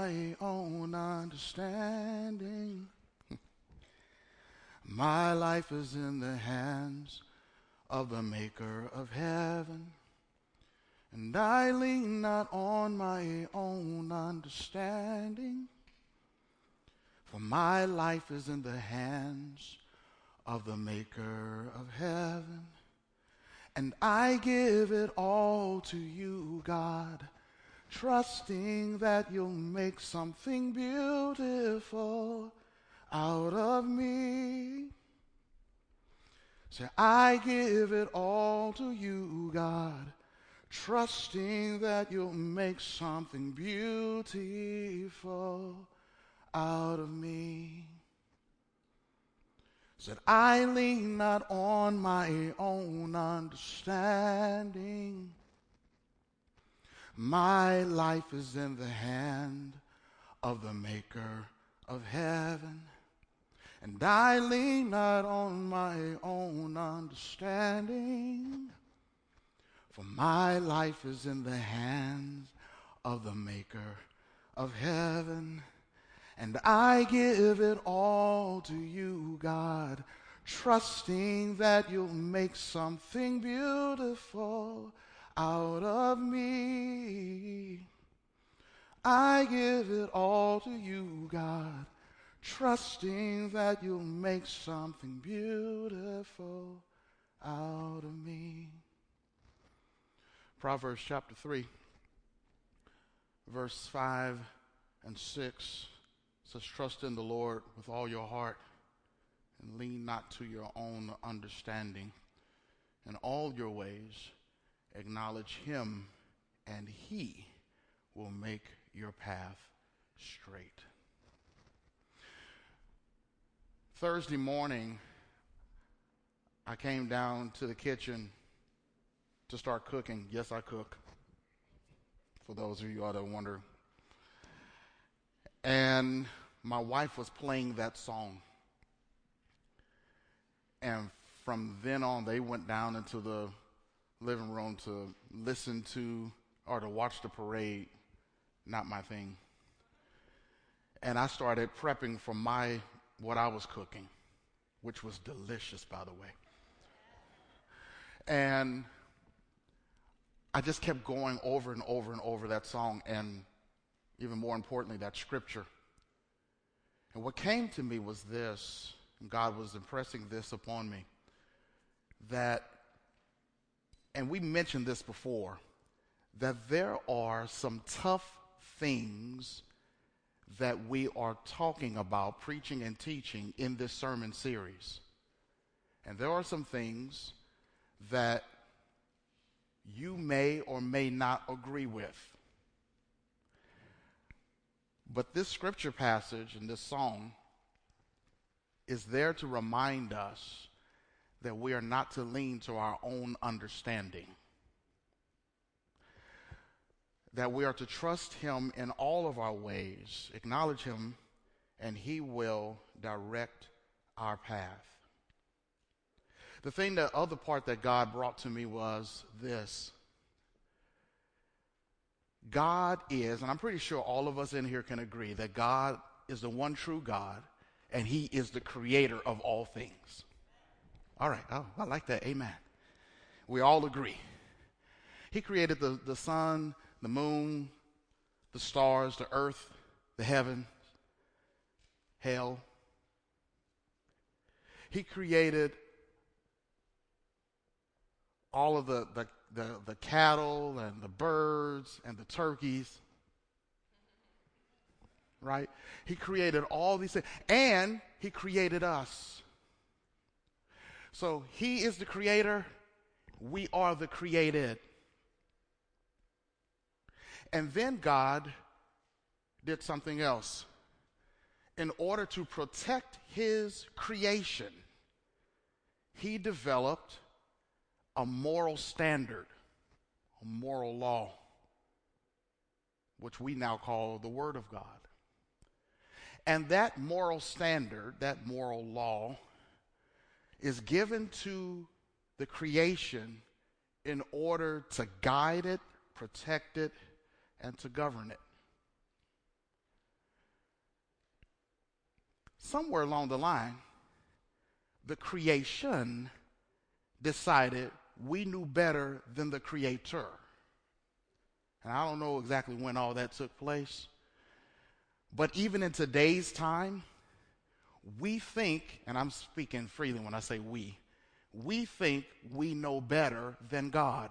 my own understanding. My life is in the hands of the maker of heaven. And I lean not on my own understanding. For my life is in the hands of the maker of heaven. And I give it all to you, God, trusting that you'll make something beautiful out of me. Say, I give it all to you, God, trusting that you'll make something beautiful out of me. Said, I lean not on my own understanding. My life is in the hand of the maker of heaven. And I lean not on my own understanding. For my life is in the hands of the maker of heaven. And I give it all to you, God, trusting that you'll make something beautiful out of me. I give it all to you, God, trusting that you'll make something beautiful out of me. Proverbs chapter 3, verse 5 and 6 says, trust in the Lord with all your heart and lean not to your own understanding. In all your ways acknowledge him, and he will make your path straight. Thursday morning, I came down to the kitchen to start cooking. Yes, I cook, for those of you that wonder. And my wife was playing that song. And from then on, they went down into the living room to listen to or to watch the parade. Not my thing. And I started prepping for what I was cooking, which was delicious, by the way. And I just kept going over and over and over that song, and even more importantly, that scripture. And what came to me was this, and God was impressing this upon me, that, and we mentioned this before, that there are some tough things that we are talking about, preaching and teaching in this sermon series. And there are some things that you may or may not agree with. But this scripture passage and this song is there to remind us that we are not to lean to our own understanding. That we are to trust him in all of our ways, acknowledge him, and he will direct our path. The other part that God brought to me was this. God is, and I'm pretty sure all of us in here can agree, that God is the one true God, and he is the creator of all things. All right, I like that, amen. We all agree. He created the sun, the moon, the stars, the earth, the heaven, hell. He created all of the cattle and the birds and the turkeys, right? He created all these things, and he created us. So he is the creator, we are the created. And then God did something else. In order to protect his creation, he developed a moral standard, a moral law, which we now call the Word of God. And that moral standard, that moral law, is given to the creation in order to guide it, protect it, and to govern it. somewhere along the line, the creation decided we knew better than the creator. And I don't know exactly when all that took place, but even in today's time, we think, and I'm speaking freely when I say we think we know better than God.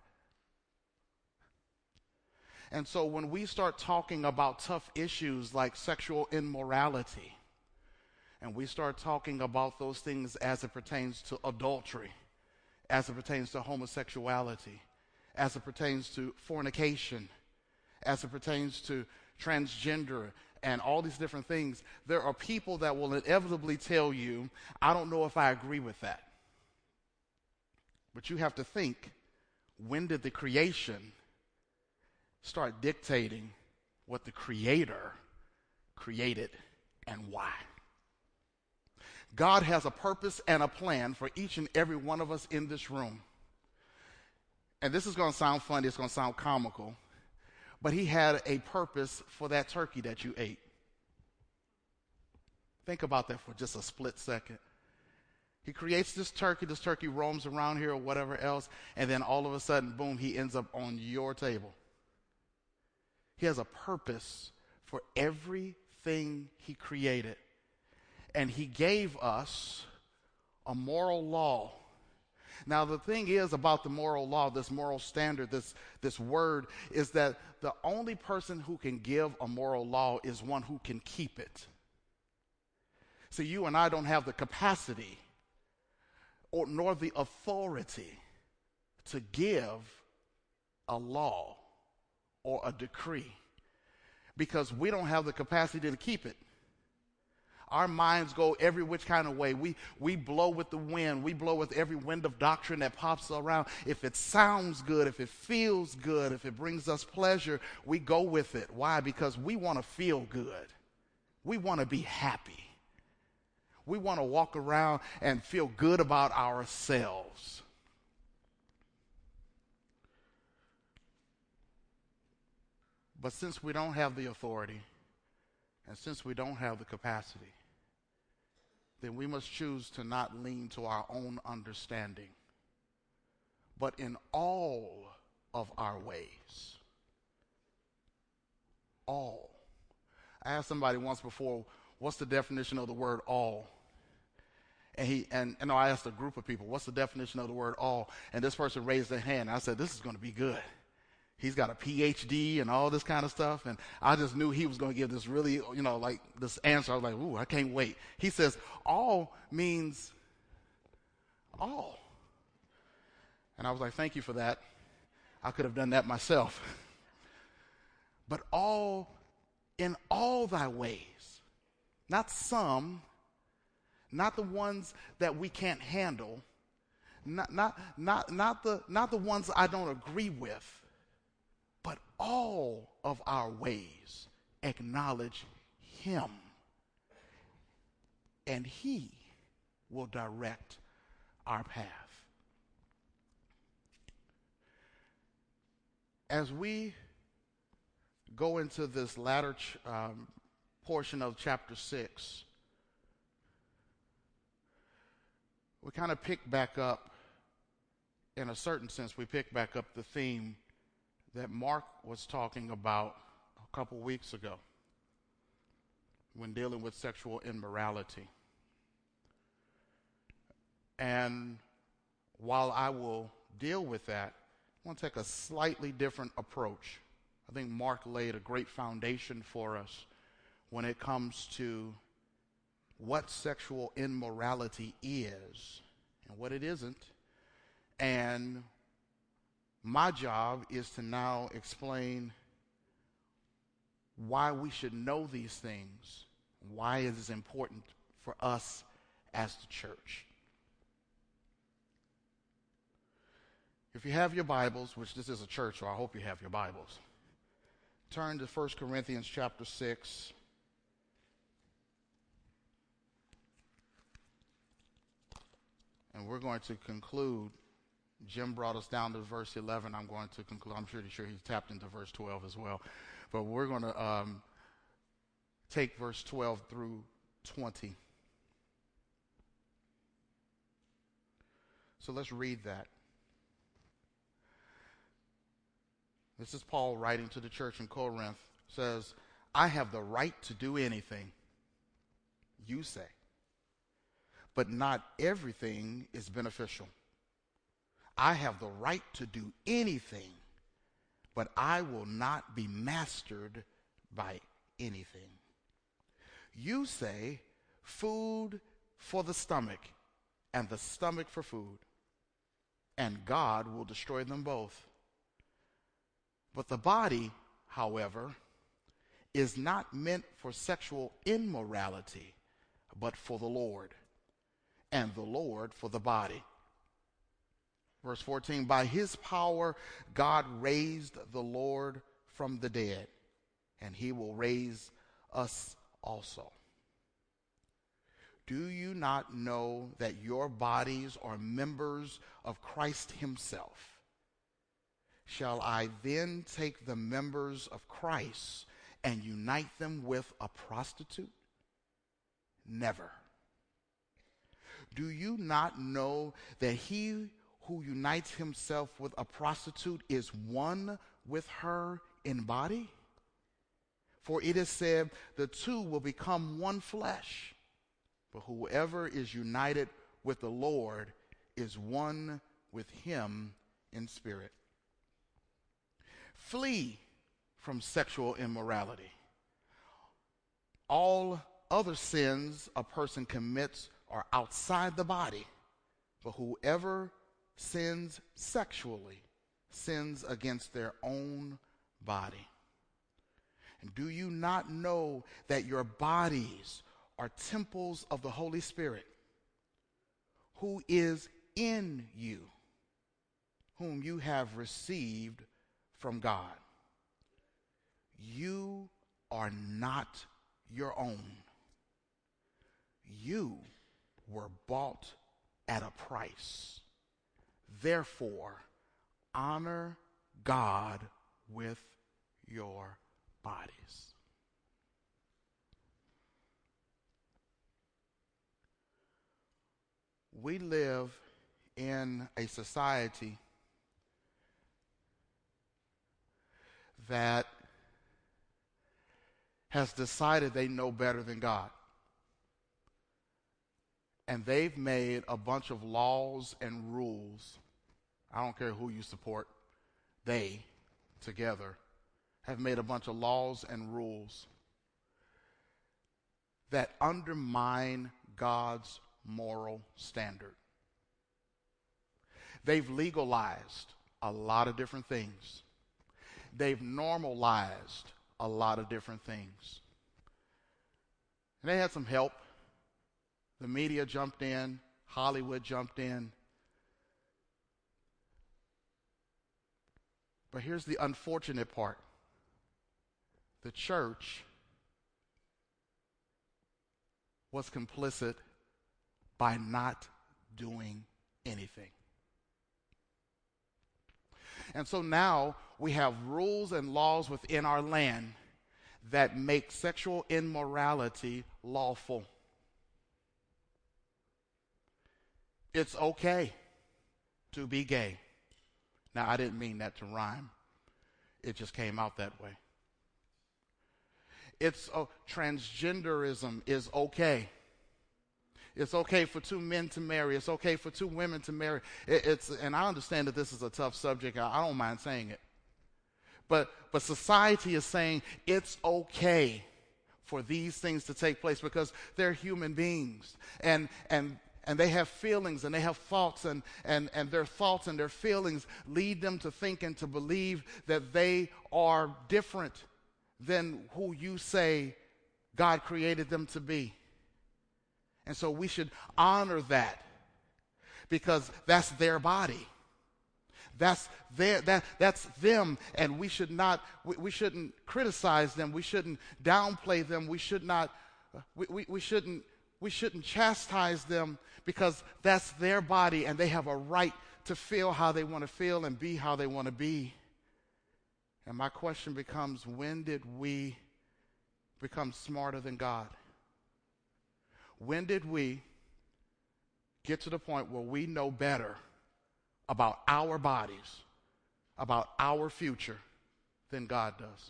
And so when we start talking about tough issues like sexual immorality, and we start talking about those things as it pertains to adultery, as it pertains to homosexuality, as it pertains to fornication, as it pertains to transgender, and all these different things, there are people that will inevitably tell you, I don't know if I agree with that. But you have to think, when did the creation start dictating what the Creator created and why? God has a purpose and a plan for each and every one of us in this room. And this is going to sound funny, it's going to sound comical, but he had a purpose for that turkey that you ate. Think about that for just a split second. He creates this turkey roams around here or whatever else, and then all of a sudden, boom, he ends up on your table. He has a purpose for everything he created. And he gave us a moral law. Now, the thing is about the moral law, this moral standard, this word, is that the only person who can give a moral law is one who can keep it. So you and I don't have the capacity nor the authority to give a law or a decree because we don't have the capacity to keep it. Our minds go every which kind of way. We blow with the wind. We blow with every wind of doctrine that pops around. If it sounds good, if it feels good, if it brings us pleasure, we go with it. Why? Because we want to feel good. We want to be happy. We want to walk around and feel good about ourselves. But since we don't have the authority, and since we don't have the capacity, then we must choose to not lean to our own understanding, but in all of our ways. All. I asked somebody once before, what's the definition of the word all? And I asked a group of people, what's the definition of the word all? And this person raised their hand. I said, this is going to be good. He's got a PhD and all this kind of stuff. And I just knew he was going to give this really, like this answer. I was like, ooh, I can't wait. He says, all means all. And I was like, thank you for that. I could have done that myself. But all, in all thy ways, not some, not the ones that we can't handle, not the ones I don't agree with, but all of our ways acknowledge him, and he will direct our path. As we go into this latter portion of chapter 6, we kind of pick back up, in a certain sense, we pick back up the theme that Mark was talking about a couple weeks ago when dealing with sexual immorality. And while I will deal with that, I want to take a slightly different approach. I think Mark laid a great foundation for us when it comes to what sexual immorality is and what it isn't. And my job is to now explain why we should know these things, why it is important for us as the church. If you have your Bibles, which this is a church, so I hope you have your Bibles, turn to 1 Corinthians chapter 6. And we're going to conclude. Jim brought us down to verse 11. I'm going to conclude. I'm pretty sure he's tapped into verse 12 as well. But we're going to take verse 12 through 20. So let's read that. This is Paul writing to the church in Corinth. Says, I have the right to do anything, you say, but not everything is beneficial. I have the right to do anything, but I will not be mastered by anything. You say, food for the stomach, and the stomach for food, and God will destroy them both. But the body, however, is not meant for sexual immorality, but for the Lord, and the Lord for the body. Verse 14, by his power God raised the Lord from the dead, and he will raise us also. Do you not know that your bodies are members of Christ himself? Shall I then take the members of Christ and unite them with a prostitute? Never. Do you not know that he who unites himself with a prostitute is one with her in body? For it is said, the two will become one flesh. But whoever is united with the Lord is one with him in spirit. Flee from sexual immorality. All other sins a person commits are outside the body, but whoever sins sexually sins against their own body. And do you not know that your bodies are temples of the Holy Spirit, who is in you, whom you have received from God? You are not your own. You were bought at a price. Therefore, honor God with your bodies. We live in a society that has decided they know better than God. And they've made a bunch of laws and rules. I don't care who you support. They, together, have made a bunch of laws and rules that undermine God's moral standard. They've legalized a lot of different things. They've normalized a lot of different things. And they had some help. The media jumped in, Hollywood jumped in. But here's the unfortunate part. The church was complicit by not doing anything. And so now we have rules and laws within our land that make sexual immorality lawful. It's okay to be gay. Now, I didn't mean that to rhyme. It just came out that way. Transgenderism is okay. It's okay for two men to marry. It's okay for two women to marry. And I understand that this is a tough subject. I don't mind saying it. But society is saying it's okay for these things to take place because they're human beings. And they have feelings and they have thoughts, and their thoughts and their feelings lead them to think and to believe that they are different than who you say God created them to be. And so we should honor that because that's their body. That's them, and we shouldn't criticize them. We shouldn't downplay them. We shouldn't chastise them because that's their body and they have a right to feel how they want to feel and be how they want to be. And my question becomes, when did we become smarter than God? When did we get to the point where we know better about our bodies, about our future, than God does.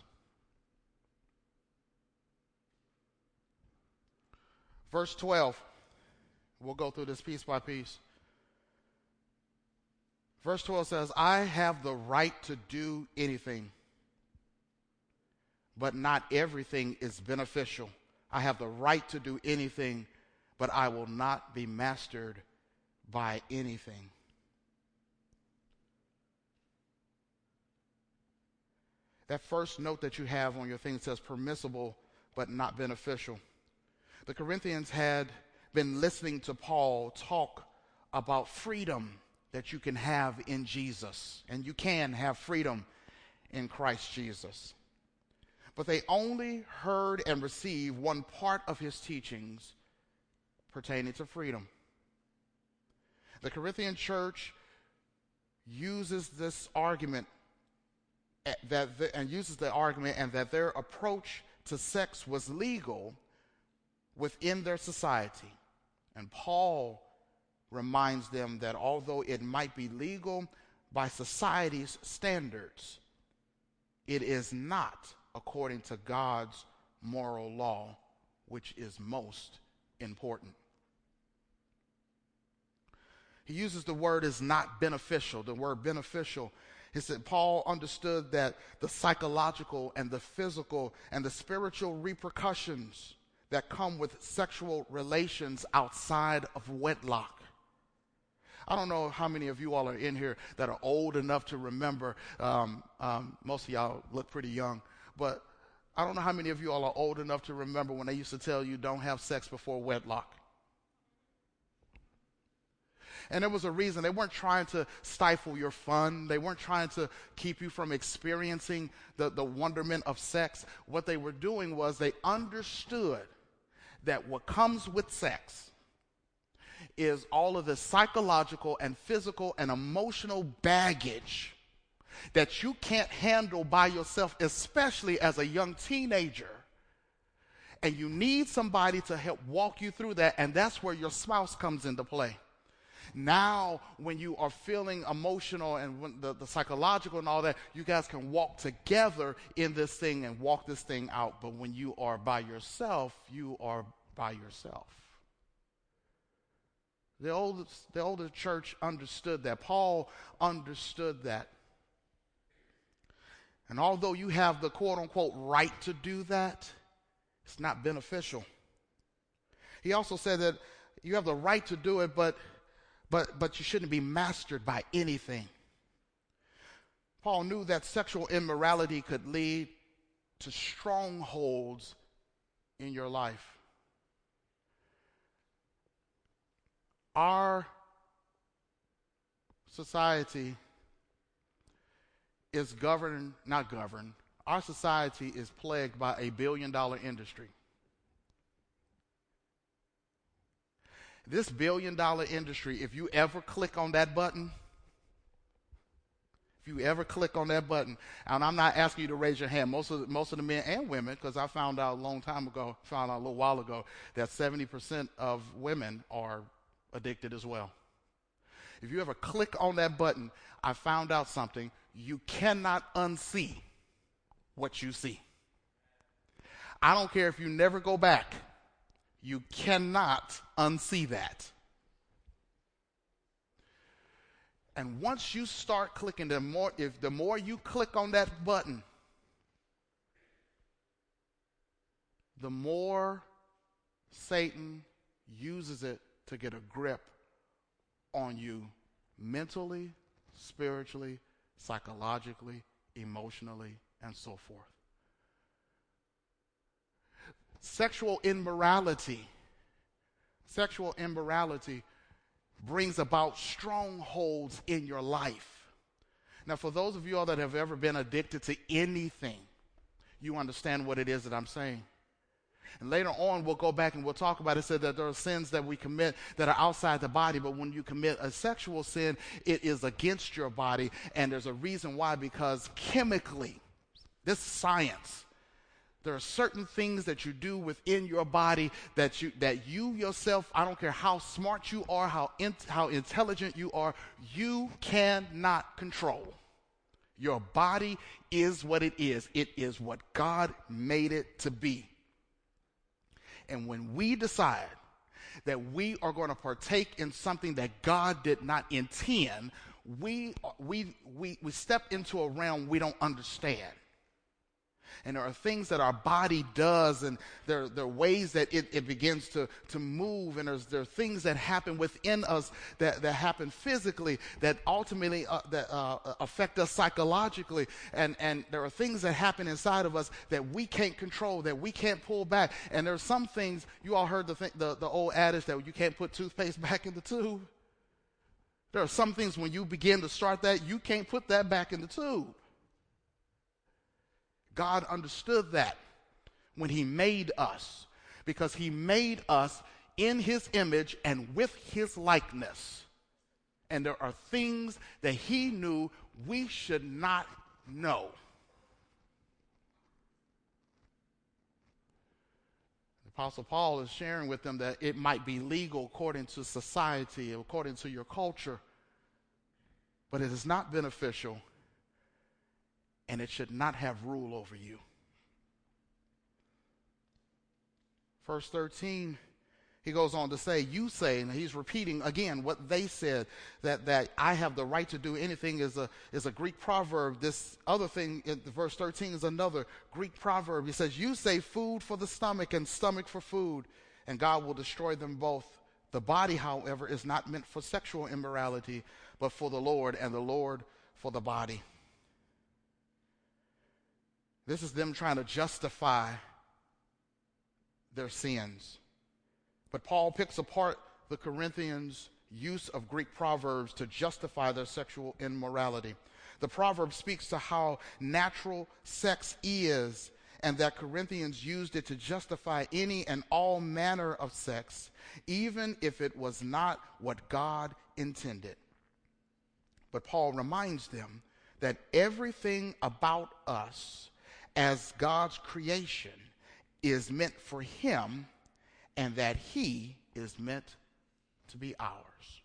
Verse 12, we'll go through this piece by piece. Verse 12 says, I have the right to do anything, but not everything is beneficial. I have the right to do anything, but I will not be mastered by anything. That first note that you have on your thing says permissible, but not beneficial. The Corinthians had been listening to Paul talk about freedom that you can have in Jesus, and you can have freedom in Christ Jesus. But they only heard and received one part of his teachings pertaining to freedom. The Corinthian church uses this argument and that their approach to sex was legal within their society. And Paul reminds them that although it might be legal by society's standards, it is not according to God's moral law, which is most important. He uses the word is not beneficial. The word beneficial, he said Paul understood that the psychological and the physical and the spiritual repercussions that come with sexual relations outside of wedlock. I don't know how many of you all are in here that are old enough to remember. Most of y'all look pretty young, but I don't know how many of you all are old enough to remember when they used to tell you don't have sex before wedlock. And there was a reason. They weren't trying to stifle your fun. They weren't trying to keep you from experiencing the wonderment of sex. What they were doing was they understood that what comes with sex is all of the psychological and physical and emotional baggage that you can't handle by yourself, especially as a young teenager. And you need somebody to help walk you through that, and that's where your spouse comes into play. Now, when you are feeling emotional and when the psychological and all that, you guys can walk together in this thing and walk this thing out. But when you are by yourself, you are by yourself. The older church understood that. Paul understood that. And although you have the quote-unquote right to do that, it's not beneficial. He also said that you have the right to do it, but you shouldn't be mastered by anything. Paul knew that sexual immorality could lead to strongholds in your life. Our society is our society is plagued by $1 billion industry. This $1 billion industry, if you ever click on that button, and I'm not asking you to raise your hand, most of the men and women, because I found out a little while ago, that 70% of women are addicted as well. If you ever click on that button, I found out something. You cannot unsee what you see. I don't care if you never go back. You cannot unsee that. And once you start clicking, the more you click on that button, the more Satan uses it to get a grip on you mentally, spiritually, psychologically, emotionally, and so forth. Sexual immorality brings about strongholds in your life. Now, for those of you all that have ever been addicted to anything, you understand what it is that I'm saying. And later on, we'll go back and we'll talk about it. It said that there are sins that we commit that are outside the body, but when you commit a sexual sin, it is against your body, and there's a reason why, because chemically, this is science, There are certain things that you do within your body that you yourself, I don't care how smart you are, how intelligent you are, you cannot control. Your body is what it is. It is what God made it to be. And when we decide that we are going to partake in something that God did not intend, we step into a realm we don't understand. And there are things that our body does, and there are ways that it begins to move, and there are things that happen within us that happen physically that ultimately affect us psychologically, and there are things that happen inside of us that we can't control, that we can't pull back. And there are some things, you all heard the old adage that you can't put toothpaste back in the tube. There are some things when you begin to start that, you can't put that back in the tube. God understood that when he made us, because he made us in his image and with his likeness. And there are things that he knew we should not know. The Apostle Paul is sharing with them that it might be legal according to society, according to your culture, but it is not beneficial. And it should not have rule over you. Verse 13, he goes on to say, you say, and he's repeating again what they said, that I have the right to do anything is a Greek proverb. This other thing in verse 13 is another Greek proverb. He says, you say food for the stomach and stomach for food, and God will destroy them both. The body, however, is not meant for sexual immorality, but for the Lord, and the Lord for the body. This is them trying to justify their sins. But Paul picks apart the Corinthians' use of Greek proverbs to justify their sexual immorality. The proverb speaks to how natural sex is, and that Corinthians used it to justify any and all manner of sex, even if it was not what God intended. But Paul reminds them that everything about us as God's creation is meant for him, and that he is meant to be ours.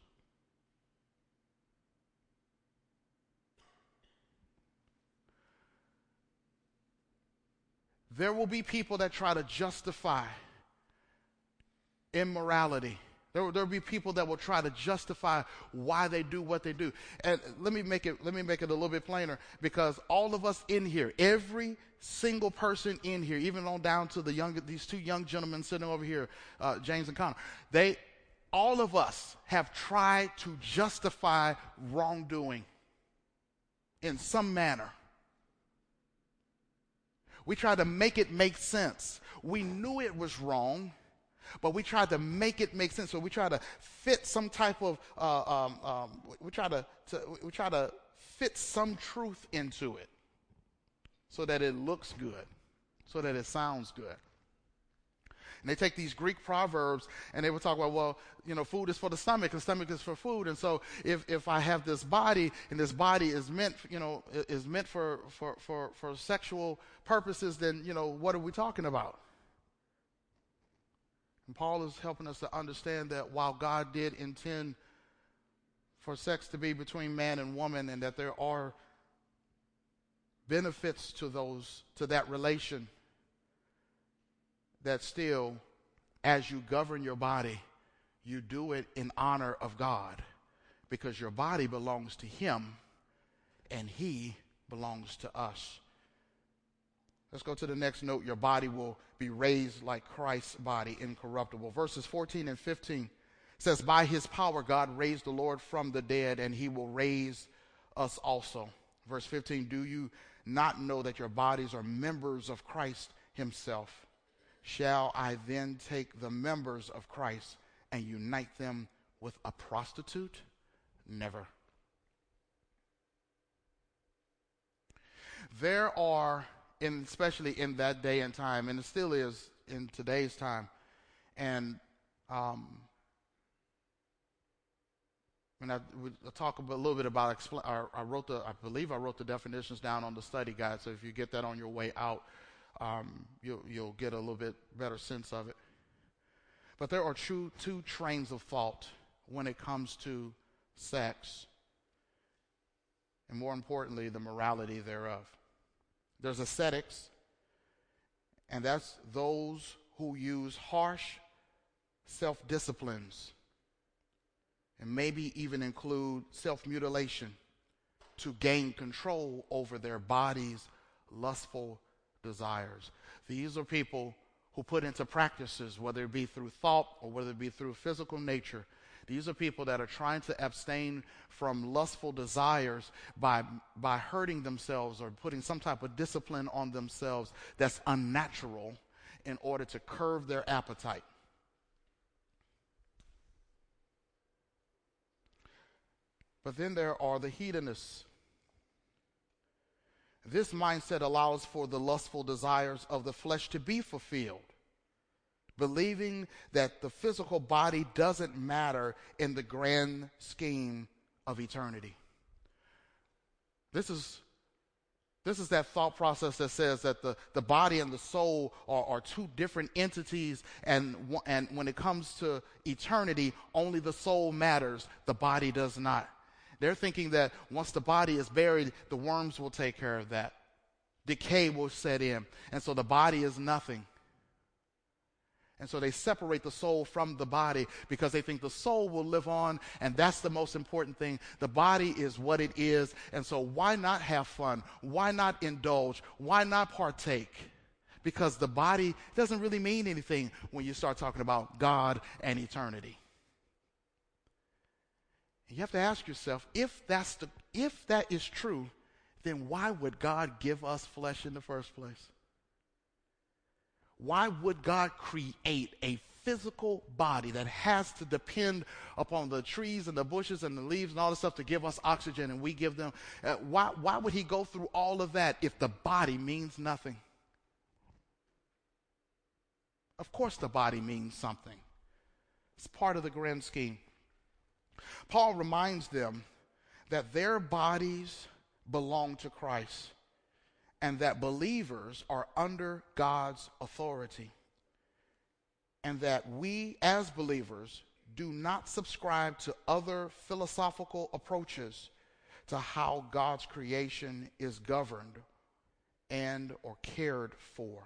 There will be people that try to justify immorality. There will be people that will try to justify why they do what they do. And let me make it a little bit plainer, because all of us in here, every single person in here, even on down to these two young gentlemen sitting over here, James and Connor, all of us have tried to justify wrongdoing in some manner. We tried to make it make sense. We knew it was wrong, but we tried to make it make sense. So we try to fit some type of, we try to fit some truth into it so that it looks good, so that it sounds good. And they take these Greek proverbs and they would talk about, well, food is for the stomach, and stomach is for food. And so if I have this body, and this body is meant, is meant for sexual purposes, then, what are we talking about? And Paul is helping us to understand that while God did intend for sex to be between man and woman, and that there are benefits to that relation, that still, as you govern your body, you do it in honor of God, because your body belongs to him and he belongs to us. Let's go to the next note. Your body will be raised like Christ's body, incorruptible. Verses 14 and 15 says, by his power God raised the Lord from the dead, and he will raise us also. Verse 15, do you not know that your bodies are members of Christ himself? Shall I then take the members of Christ and unite them with a prostitute? Never. There are, especially in that day and time, and it still is in today's time, and when I talk a little bit about, I believe I wrote the definitions down on the study guide, so if you get that on your way out, you'll get a little bit better sense of it. But there are two trains of thought when it comes to sex, and more importantly, the morality thereof. There's ascetics, and that's those who use harsh self-disciplines and maybe even include self-mutilation to gain control over their body's lustful desires. These are people who put into practices, whether it be through thought or whether it be through physical nature. These are people that are trying to abstain from lustful desires by hurting themselves or putting some type of discipline on themselves that's unnatural in order to curb their appetite. But then there are the hedonists. This mindset allows for the lustful desires of the flesh to be fulfilled, believing that the physical body doesn't matter in the grand scheme of eternity. This is that thought process that says that the body and the soul are two different entities, and when it comes to eternity, only the soul matters, the body does not. They're thinking that once the body is buried, the worms will take care of that. Decay will set in, and so the body is nothing. And so they separate the soul from the body because they think the soul will live on, and that's the most important thing. The body is what it is, and so why not have fun? Why not indulge? Why not partake? Because the body doesn't really mean anything when you start talking about God and eternity. You have to ask yourself, if that is true, then why would God give us flesh in the first place? Why would God create a physical body that has to depend upon the trees and the bushes and the leaves and all this stuff to give us oxygen, and we give them? Why would he go through all of that if the body means nothing? Of course the body means something. It's part of the grand scheme. Paul reminds them that their bodies belong to Christ and that believers are under God's authority, and that we as believers do not subscribe to other philosophical approaches to how God's creation is governed and or cared for.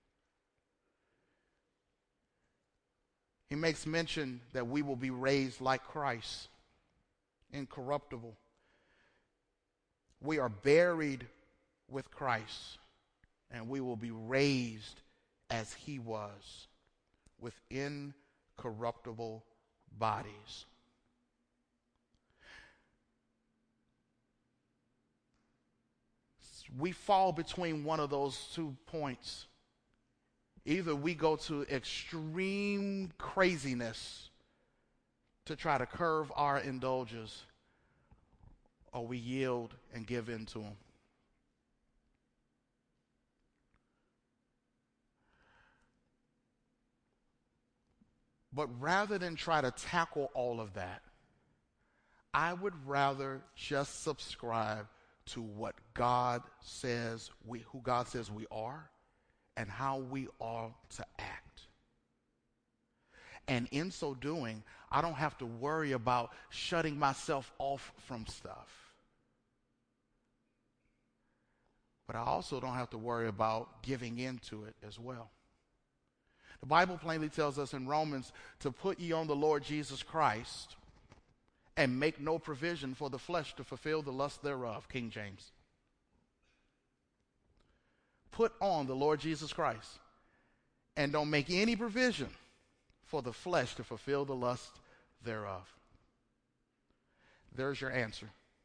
He makes mention that we will be raised like Christ, incorruptible. We are buried with Christ, and we will be raised as he was, with incorruptible bodies. We fall between one of those 2 points. Either we go to extreme craziness to try to curb our indulges, or we yield and give in to them. But rather than try to tackle all of that, I would rather just subscribe to what God says who God says we are, and how we are to act. And in so doing, I don't have to worry about shutting myself off from stuff. But I also don't have to worry about giving into it as well. The Bible plainly tells us in Romans to put ye on the Lord Jesus Christ and make no provision for the flesh to fulfill the lust thereof, King James. Put on the Lord Jesus Christ and don't make any provision for the flesh to fulfill the lust thereof. There's your answer.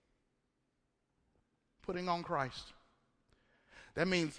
Putting on Christ. That means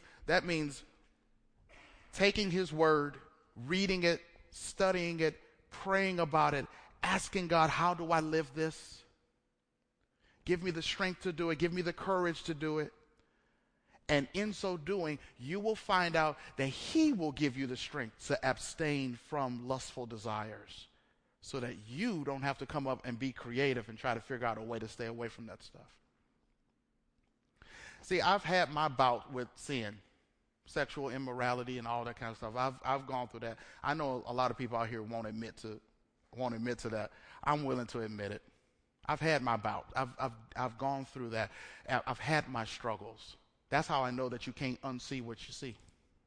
taking his word, reading it, studying it, praying about it, asking God, how do I live this? Give me the strength to do it. Give me the courage to do it. And in so doing, you will find out that he will give you the strength to abstain from lustful desires so that you don't have to come up and be creative and try to figure out a way to stay away from that stuff. See, I've had my bout with sin. sexual immorality and all that kind of stuff. I've gone through that. I know a lot of people out here won't admit to that. I'm willing to admit it. I've had my bout. I've gone through that. I've had my struggles. That's how I know that you can't unsee what you see.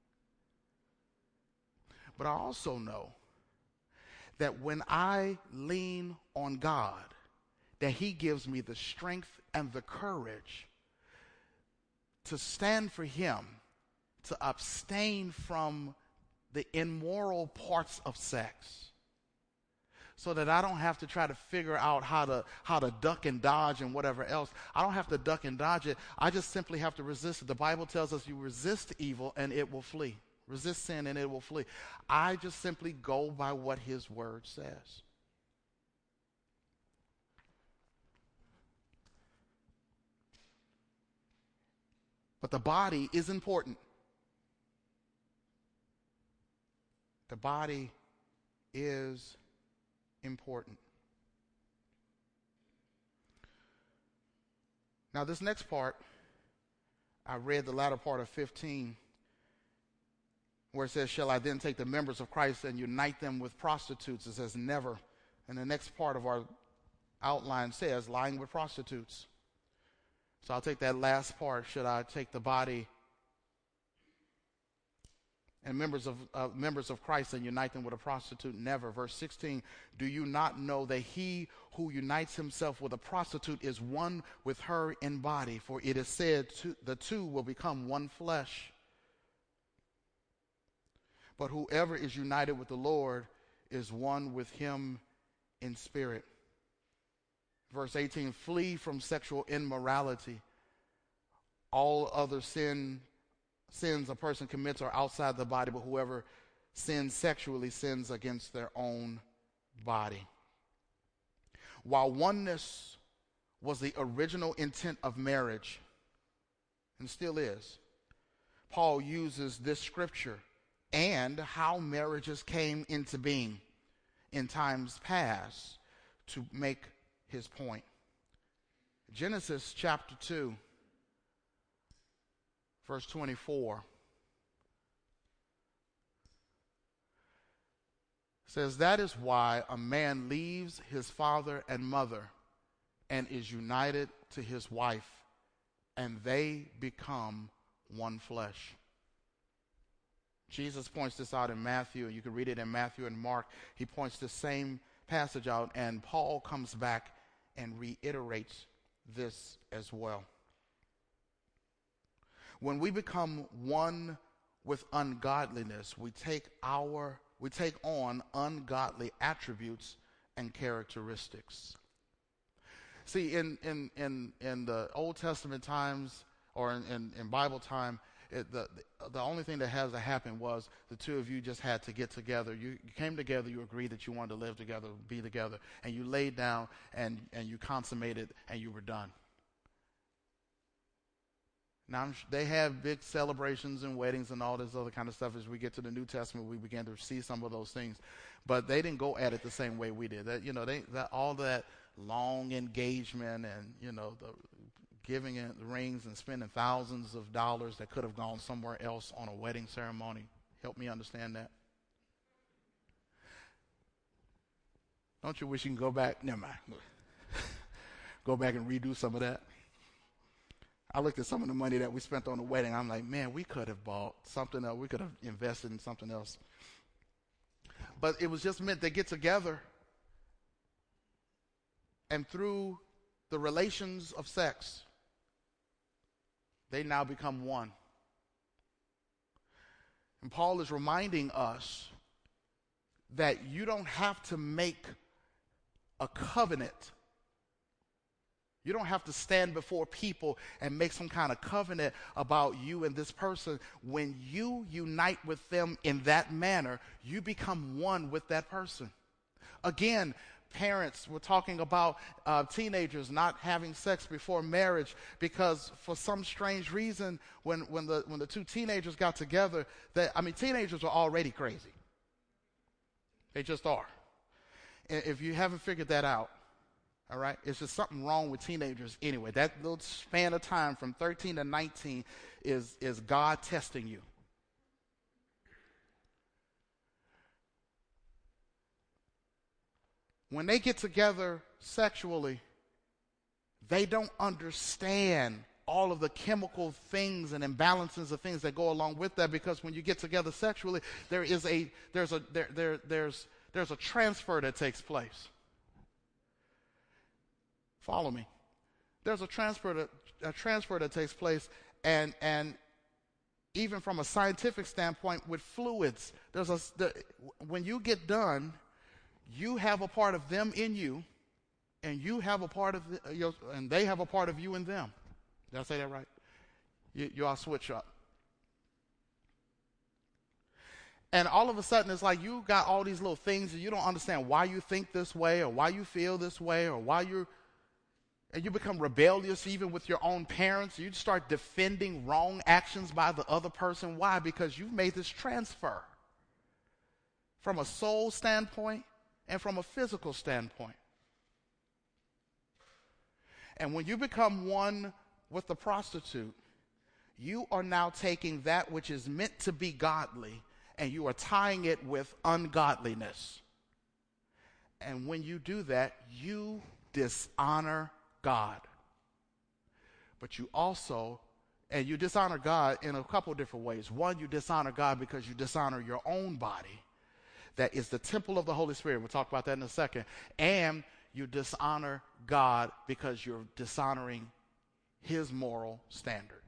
But I also know that when I lean on God, that He gives me the strength and the courage to stand for Him, to abstain from the immoral parts of sex, so that I don't have to try to figure out how to duck and dodge and whatever else. I don't have to duck and dodge it. I just simply have to resist it. The Bible tells us you resist evil and it will flee. Resist sin and it will flee. I just simply go by what His word says. But the body is important. The body is important. Now, this next part, I read the latter part of 15, where it says, shall I then take the members of Christ and unite them with prostitutes? It says never. And the next part of our outline says lying with prostitutes. So I'll take that last part. Should I take the body and members of Christ and unite them with a prostitute? Never. Verse 16, do you not know that he who unites himself with a prostitute is one with her in body? For it is said, the two will become one flesh. But whoever is united with the Lord is one with Him in spirit. Verse 18, flee from sexual immorality. All other sins a person commits are outside the body, but whoever sins sexually sins against their own body. While oneness was the original intent of marriage, and still is, Paul uses this scripture and how marriages came into being in times past to make his point. Genesis chapter 2, verse 24 says, that is why a man leaves his father and mother and is united to his wife, and they become one flesh. Jesus points this out in Matthew. You can read it in Matthew and Mark. He points the same passage out, and Paul comes back and reiterates this as well. When we become one with ungodliness, we take on ungodly attributes and characteristics. See, in the Old Testament times, or in Bible time, the only thing that has to happen was the two of you just had to get together. You came together, you agreed that you wanted to live together, be together, and you laid down and you consummated and you were done. Now, they have big celebrations and weddings and all this other kind of stuff. As we get to the New Testament, we begin to see some of those things. But they didn't go at it the same way we did. All that long engagement and, the giving it rings and spending thousands of dollars that could have gone somewhere else on a wedding ceremony. Help me understand that. Don't you wish you can go back? Never mind. Go back and redo some of that. I looked at some of the money that we spent on the wedding. I'm like, man, we could have bought something else. We could have invested in something else. But it was just meant to get together, and through the relations of sex, they now become one. And Paul is reminding us that you don't have to make a covenant. You don't have to stand before people and make some kind of covenant about you and this person. When you unite with them in that manner, you become one with that person. Again, parents, we're talking about teenagers not having sex before marriage because for some strange reason, when the two teenagers got together, teenagers are already crazy. They just are. And if you haven't figured that out, all right, it's just something wrong with teenagers anyway. That little span of time from 13 to 19 is God testing you. When they get together sexually, they don't understand all of the chemical things and imbalances of things that go along with that, because when you get together sexually, there's a transfer that takes place. Follow me. There's a transfer that takes place, and even from a scientific standpoint with fluids, when you get done, you have a part of them in you, and you have a part of and they have a part of you in them. Did I say that right? You all switch up. And all of a sudden, it's like you got all these little things, and you don't understand why you think this way, or why you feel this way, or and you become rebellious even with your own parents. You start defending wrong actions by the other person. Why? Because you've made this transfer from a soul standpoint and from a physical standpoint. And when you become one with the prostitute, you are now taking that which is meant to be godly, and you are tying it with ungodliness. And when you do that, you dishonor God. But you also, and you dishonor God in a couple of different ways. One, you dishonor God because you dishonor your own body. That is the temple of the Holy Spirit. We'll talk about that in a second. And you dishonor God because you're dishonoring his moral standard.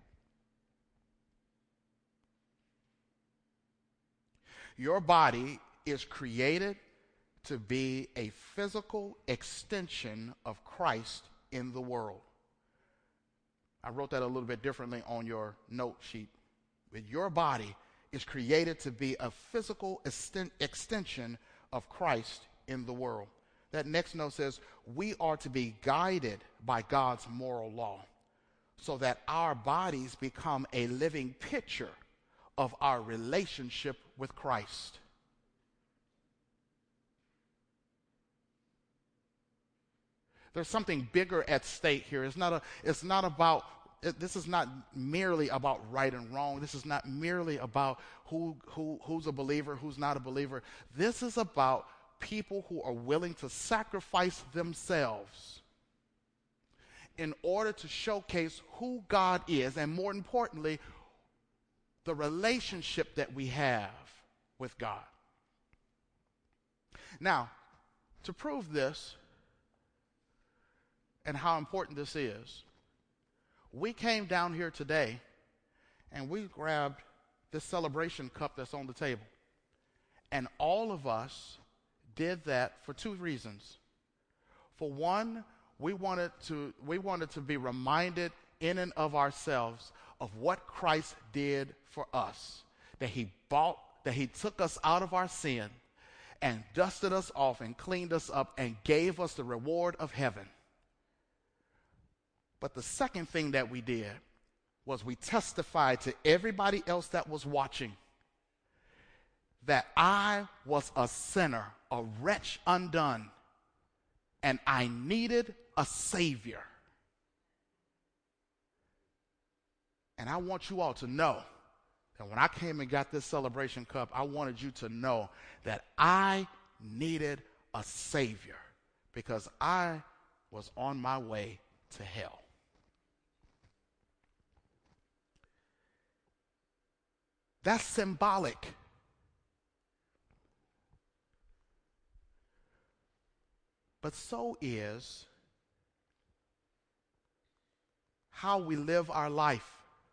Your body is created to be a physical extension of Christ in the world. I wrote that a little bit differently on your note sheet. But your body is created to be a physical extension of Christ in the world. That next note says, we are to be guided by God's moral law so that our bodies become a living picture of our relationship with Christ. There's something bigger at stake here. This is not merely about right and wrong. This is not merely about who's a believer, who's not a believer. This is about people who are willing to sacrifice themselves in order to showcase who God is, and more importantly, the relationship that we have with God. Now, to prove this and how important this is, we came down here today and we grabbed this celebration cup that's on the table. And all of us did that for two reasons. For one, we wanted to be reminded in and of ourselves of what Christ did for us. That he took us out of our sin and dusted us off and cleaned us up and gave us the reward of heaven. But the second thing that we did was we testified to everybody else that was watching that I was a sinner, a wretch undone, and I needed a Savior. And I want you all to know that when I came and got this celebration cup, I wanted you to know that I needed a Savior because I was on my way to hell. That's symbolic. But so is how we live our life.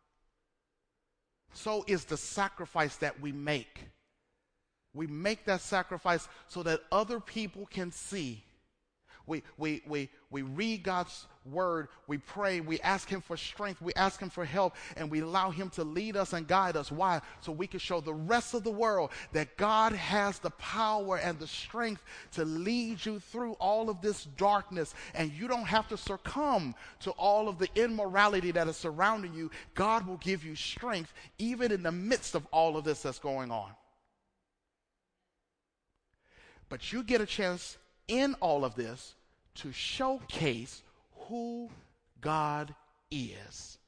So is the sacrifice that we make. We make that sacrifice so that other people can see. We read God's word, we pray, we ask him for strength, we ask him for help, and we allow him to lead us and guide us. Why? So we can show the rest of the world that God has the power and the strength to lead you through all of this darkness, and you don't have to succumb to all of the immorality that is surrounding you. God will give you strength even in the midst of all of this that's going on. But you get a chance in all of this to showcase who God is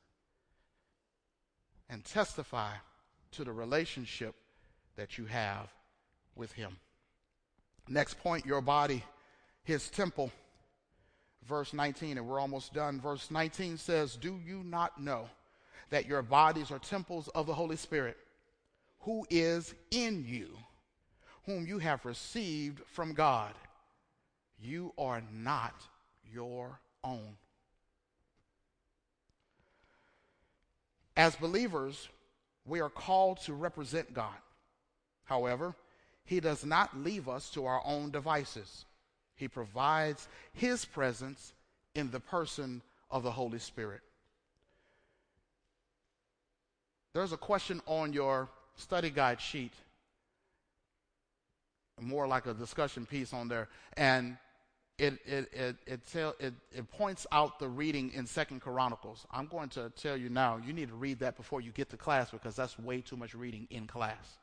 and testify to the relationship that you have with him. Next point, your body his temple. Verse 19, and we're almost done. Verse 19 says, do you not know that your bodies are temples of the Holy Spirit, who is in you, whom you have received from God? You are not your own. As believers, we are called to represent God. However, he does not leave us to our own devices. He provides his presence in the person of the Holy Spirit. There's a question on your study guide sheet, more like a discussion piece on there, and it points out the reading in 2 Chronicles. I'm going to tell you now, you need to read that before you get to class, because that's way too much reading in class.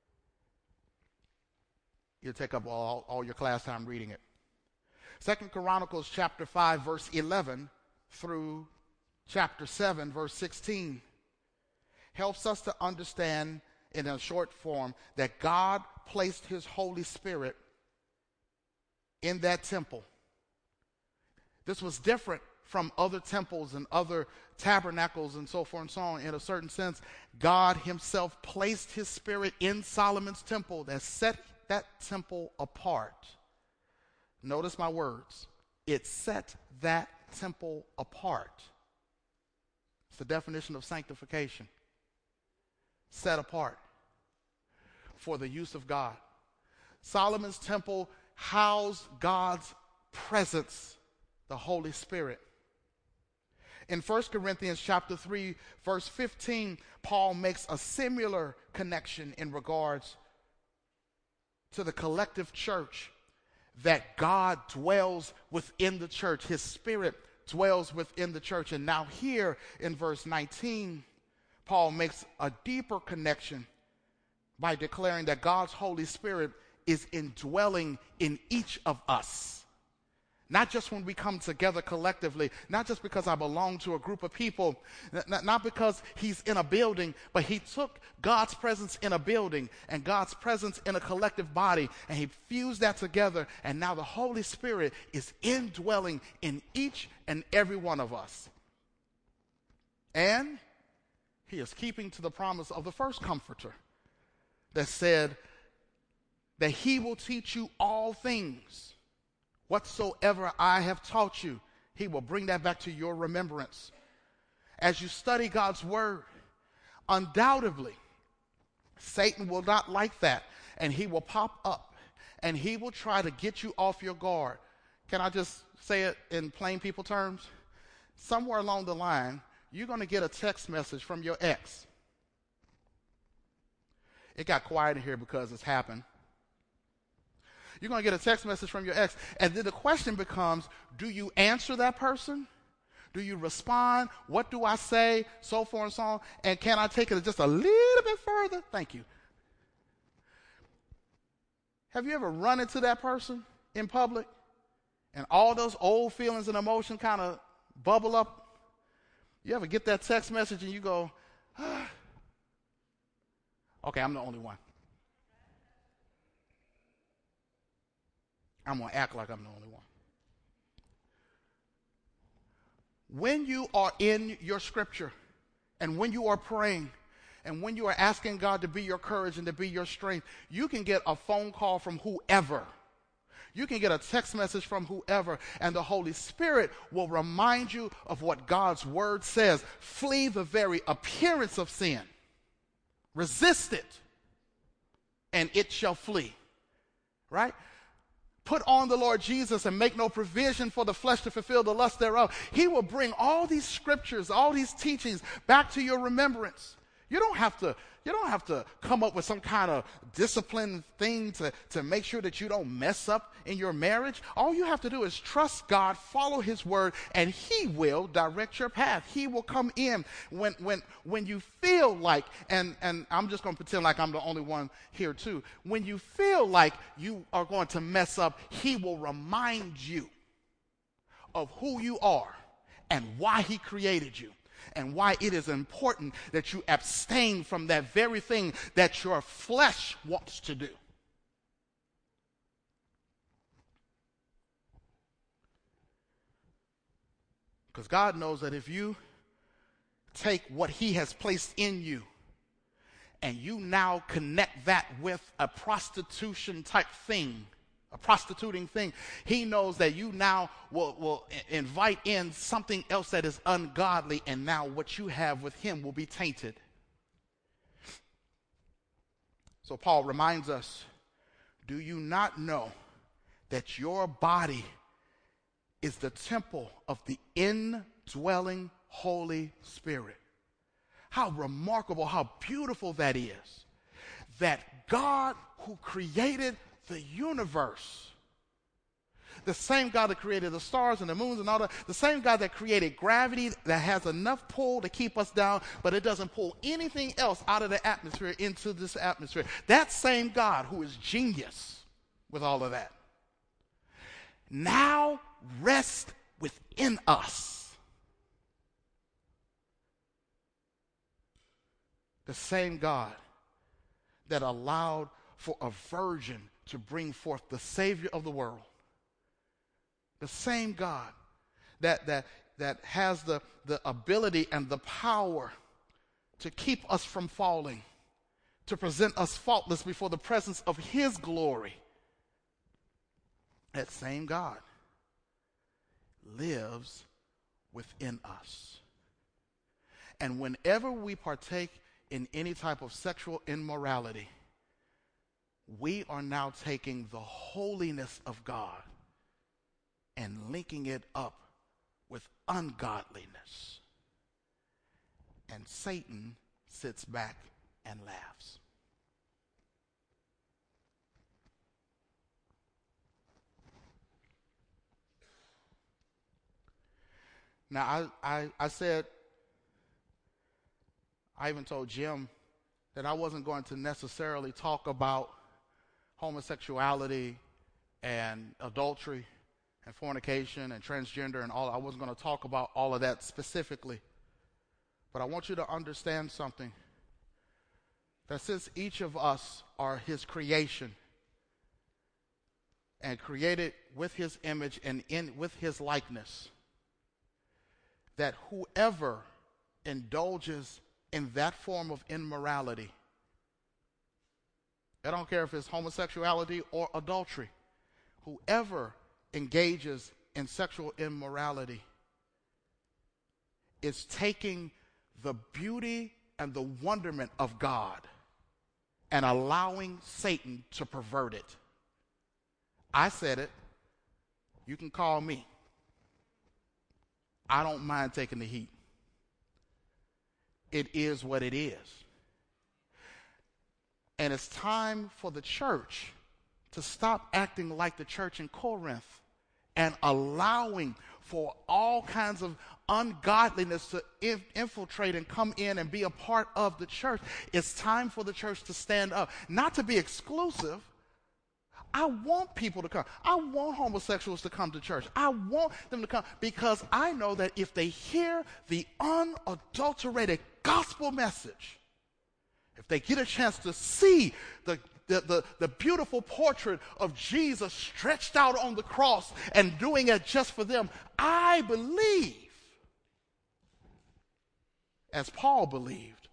You'll take up all your class time reading it. 2 Chronicles chapter 5, verse 11 through chapter 7, verse 16 helps us to understand in a short form that God placed his Holy Spirit in that temple. This was different from other temples and other tabernacles and so forth and so on. In a certain sense, God himself placed his Spirit in Solomon's temple that set that temple apart. Notice my words. It set that temple apart. It's the definition of sanctification. Set apart for the use of God. Solomon's temple housed God's presence, the Holy Spirit. In 1 Corinthians chapter 3, verse 15, Paul makes a similar connection in regards to the collective church, that God dwells within the church. His Spirit dwells within the church. And now here in verse 19, Paul makes a deeper connection by declaring that God's Holy Spirit is indwelling in each of us. Not just when we come together collectively, not just because I belong to a group of people, not because he's in a building, but he took God's presence in a building and God's presence in a collective body, and he fused that together, and now the Holy Spirit is indwelling in each and every one of us. And he is keeping to the promise of the first comforter that said that he will teach you all things. Whatsoever I have taught you, he will bring that back to your remembrance. As you study God's word, undoubtedly, Satan will not like that, and he will pop up, and he will try to get you off your guard. Can I just say it in plain people terms? Somewhere along the line, you're going to get a text message from your ex. It got quiet in here because it's happened. You're going to get a text message from your ex, and then the question becomes, do you answer that person? Do you respond? What do I say? So forth and so on. And can I take it just a little bit further? Thank you. Have you ever run into that person in public, and all those old feelings and emotions kind of bubble up? You ever get that text message and you go, ah. Okay, I'm the only one. I'm going to act like I'm the only one. When you are in your scripture, and when you are praying, and when you are asking God to be your courage and to be your strength, you can get a phone call from whoever. You can get a text message from whoever, and the Holy Spirit will remind you of what God's word says. Flee the very appearance of sin. Resist it, and it shall flee. Right? Put on the Lord Jesus and make no provision for the flesh to fulfill the lust thereof. He will bring all these scriptures, all these teachings back to your remembrance. You don't have to come up with some kind of discipline thing to make sure that you don't mess up in your marriage. All you have to do is trust God, follow his word, and he will direct your path. He will come in when you feel like, and I'm just going to pretend like I'm the only one here too. When you feel like you are going to mess up, he will remind you of who you are and why he created you, and why it is important that you abstain from that very thing that your flesh wants to do. Because God knows that if you take what he has placed in you and you now connect that with a prostitution type thing, a prostituting thing, he knows that you now will invite in something else that is ungodly, and now what you have with him will be tainted. So Paul reminds us, do you not know that your body is the temple of the indwelling Holy Spirit? How remarkable, how beautiful that is. That God who created the universe, the same God that created the stars and the moons and all that, the same God that created gravity that has enough pull to keep us down, but it doesn't pull anything else out of the atmosphere into this atmosphere. That same God who is genius with all of that, now rest within us. The same God that allowed for a virgin to bring forth the Savior of the world. The same God that has the ability and the power to keep us from falling, to present us faultless before the presence of his glory. That same God lives within us. And whenever we partake in any type of sexual immorality, we are now taking the holiness of God and linking it up with ungodliness. And Satan sits back and laughs. Now, I said, I even told Jim that I wasn't going to necessarily talk about homosexuality and adultery and fornication and transgender and all. I wasn't going to talk about all of that specifically. But I want you to understand something. That since each of us are his creation and created with his image and with his likeness, that whoever indulges in that form of immorality, I don't care if it's homosexuality or adultery, whoever engages in sexual immorality is taking the beauty and the wonderment of God and allowing Satan to pervert it. I said it. You can call me. I don't mind taking the heat. It is what it is. And it's time for the church to stop acting like the church in Corinth and allowing for all kinds of ungodliness to infiltrate and come in and be a part of the church. It's time for the church to stand up, not to be exclusive. I want people to come. I want homosexuals to come to church. I want them to come because I know that if they hear the unadulterated gospel message, if they get a chance to see the beautiful portrait of Jesus stretched out on the cross and doing it just for them, I believe, as Paul believed.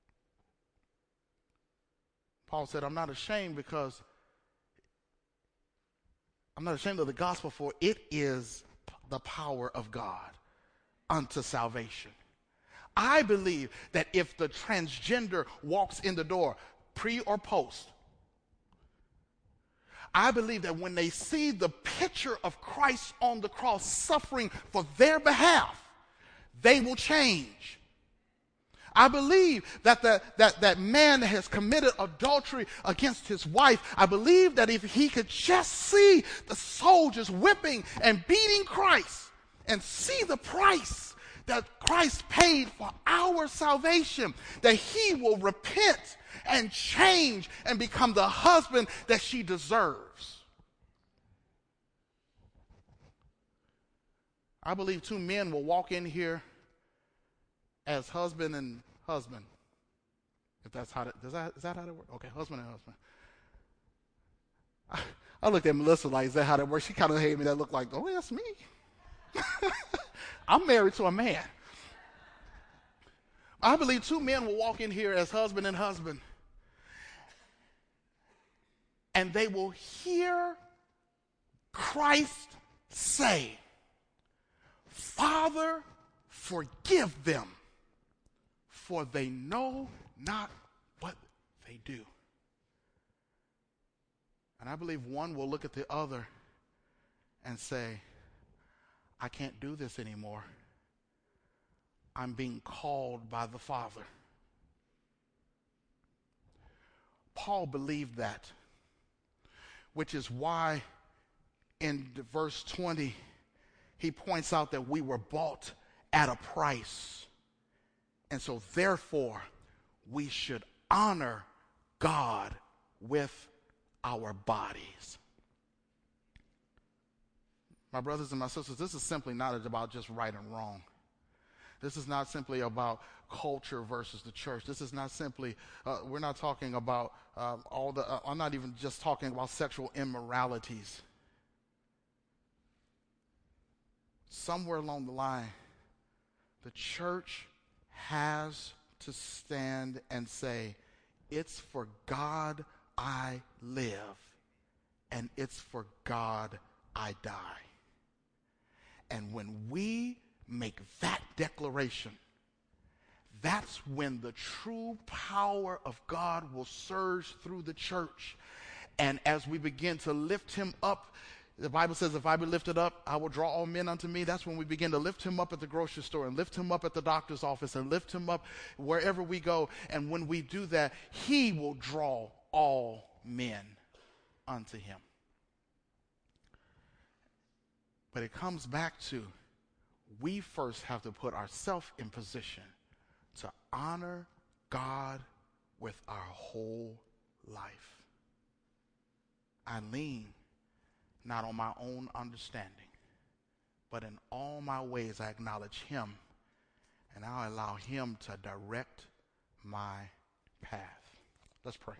Paul said, I'm not ashamed of the gospel, for it is the power of God unto salvation. I believe that if the transgender walks in the door, pre or post, I believe that when they see the picture of Christ on the cross suffering for their behalf, they will change. I believe that that man has committed adultery against his wife. I believe that if he could just see the soldiers whipping and beating Christ and see the price that Christ paid for our salvation, that he will repent and change and become the husband that she deserves. I believe two men will walk in here as husband and husband. If that's how is that how that works? Okay, husband and husband. I looked at Melissa like, is that how that works? She kind of hated me. That looked like, oh, that's me. I'm married to a man. I believe two men will walk in here as husband and husband, and they will hear Christ say, Father, forgive them, for they know not what they do. And I believe one will look at the other and say, I can't do this anymore. I'm being called by the Father. Paul believed that, which is why in verse 20, he points out that we were bought at a price. And so therefore, we should honor God with our bodies. My brothers and my sisters, this is simply not about just right and wrong. This is not simply about culture versus the church. This is not simply, we're not talking about I'm not even just talking about sexual immoralities. Somewhere along the line, the church has to stand and say, it's for God I live, and it's for God I die. And when we make that declaration, that's when the true power of God will surge through the church. And as we begin to lift him up, the Bible says, if I be lifted up, I will draw all men unto me. That's when we begin to lift him up at the grocery store and lift him up at the doctor's office and lift him up wherever we go. And when we do that, he will draw all men unto him. But it comes back to, we first have to put ourselves in position to honor God with our whole life. I lean not on my own understanding, but in all my ways I acknowledge him, and I'll allow him to direct my path. Let's pray.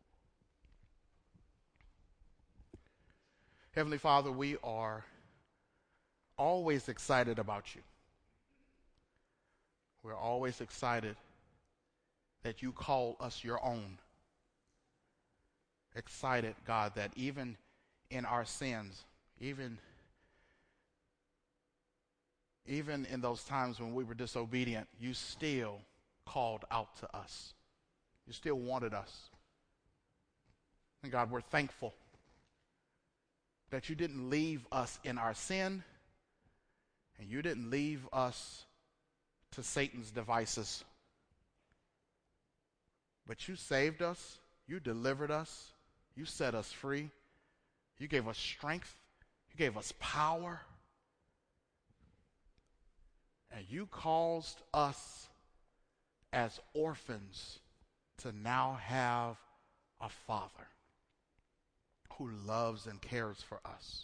Heavenly Father, we are always excited about you. We're always excited that you call us your own. Excited, God, that even in our sins, even in those times when we were disobedient, you still called out to us. You still wanted us. And God, we're thankful that you didn't leave us in our sin, and you didn't leave us to Satan's devices. But you saved us, you delivered us, you set us free, you gave us strength, you gave us power, and you caused us as orphans to now have a Father who loves and cares for us.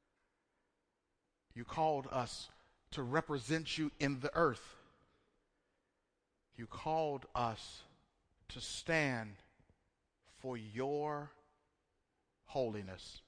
You called us to represent you in the earth. You called us to stand for your holiness.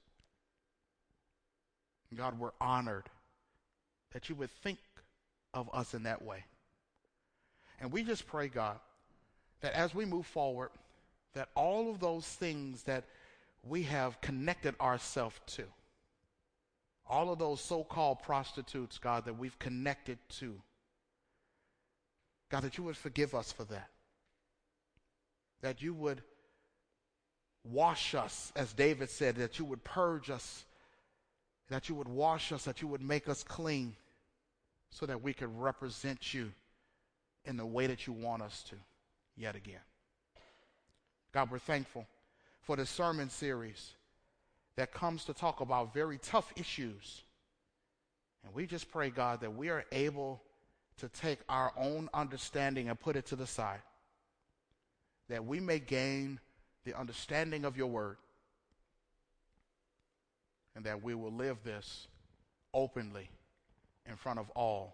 God, we're honored that you would think of us in that way. And we just pray, God, that as we move forward, that all of those things that we have connected ourselves to, all of those so-called prostitutes, God, that we've connected to, God, that you would forgive us for that. That you would wash us, as David said, that you would purge us, that you would wash us, that you would make us clean so that we could represent you in the way that you want us to yet again. God, we're thankful for this sermon series that comes to talk about very tough issues. And we just pray, God, that we are able to take our own understanding and put it to the side, that we may gain the understanding of your word, and that we will live this openly in front of all,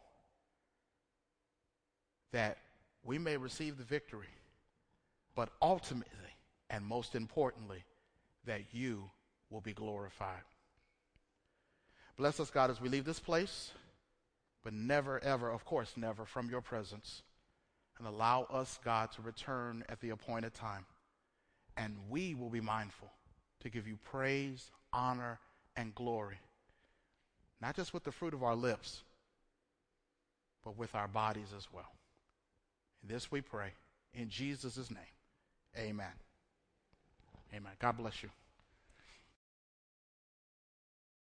that we may receive the victory, but ultimately, and most importantly, that you will be glorified. Bless us, God, as we leave this place. but never, ever, of course, never from your presence. And allow us, God, to return at the appointed time. And we will be mindful to give you praise, honor, and glory, not just with the fruit of our lips, but with our bodies as well. And this we pray in Jesus' name. Amen. Amen. God bless you.